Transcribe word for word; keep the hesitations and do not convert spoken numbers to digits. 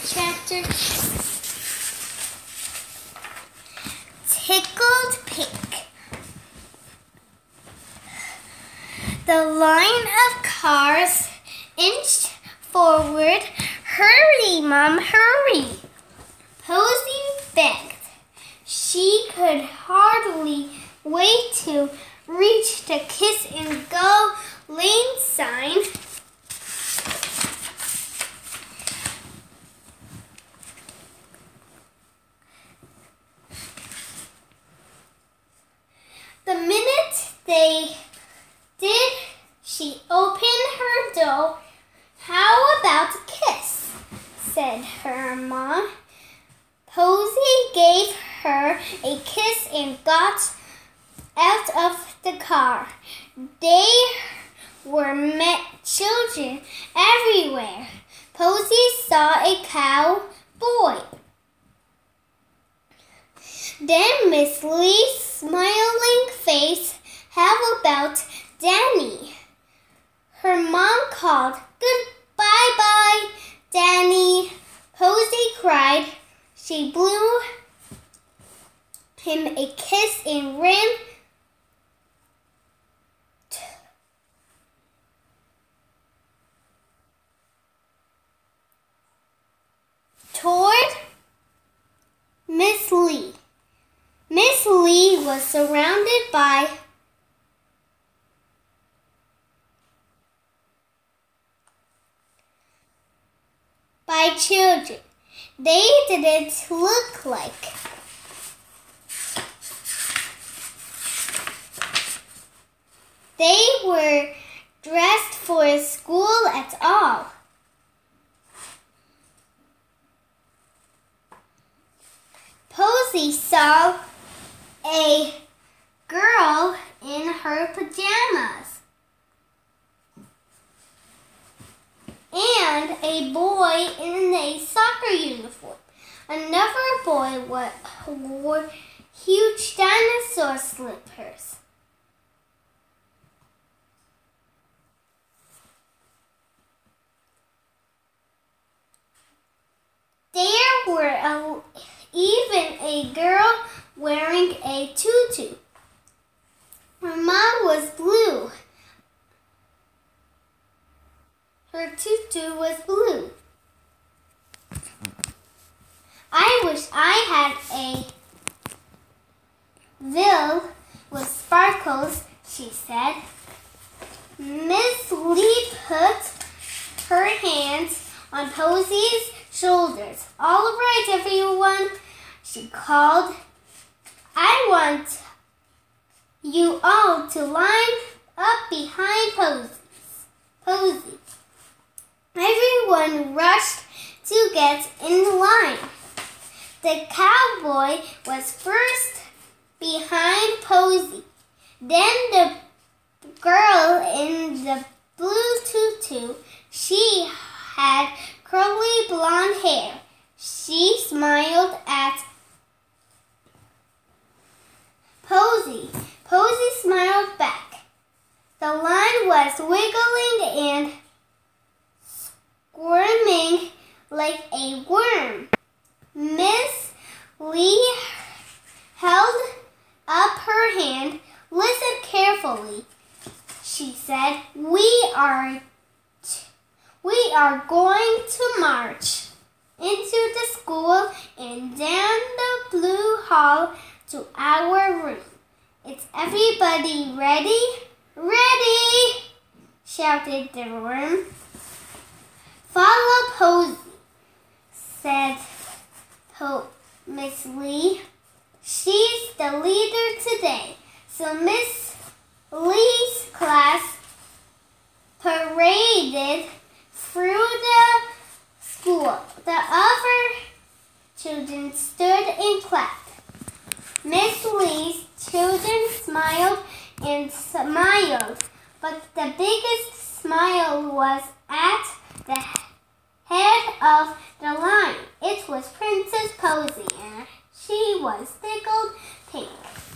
Chapter Tickled Pink. The line of cars inched forward. Hurry, Mom, hurry! Posy begged. She could hardly wait to reach the Kiss and Go lane sign. The minute they did, she opened her door. How about a kiss? Said her mom. Posy gave her a kiss and got out of the car. There were met children everywhere. Posy saw a cowboy. Then Miss Lee's smiling face. How about Danny? Her mom called. Goodbye-bye, Danny. Posy cried. She blew him a kiss and ran toward Miss Lee. Miss Lee was surrounded by by children. They didn't look like they were dressed for school at all. Posy saw a girl in her pajamas and a boy in a soccer uniform. Another boy wore huge dinosaur slippers. There were a, even a girl wearing a tutu. Her mom was blue. Her tutu was blue. I wish I had a veil with sparkles, she said. Miss Lee put her hands on Posy's shoulders. All right, everyone, she called. I want you all to line up behind Posy. Posy. Everyone rushed to get in line. The cowboy was first behind Posy. Then the girl in the blue tutu. She had curly blonde hair. She smiled at Posy. Posy smiled back. The line was wiggling and squirming like a worm. Miss Lee held up her hand. Listen carefully, she said. We are we are going to march into the school and down the blue hall to our room. Is everybody ready? Ready! Shouted the room. Follow Posy, said po- Miss Lee. She's the leader today. So Miss Lee's class paraded through the school. The other children stood and clapped. Miss Lee's children smiled and smiled, but the biggest smile was at the head of the line. It was Princess Posy, and she was tickled pink.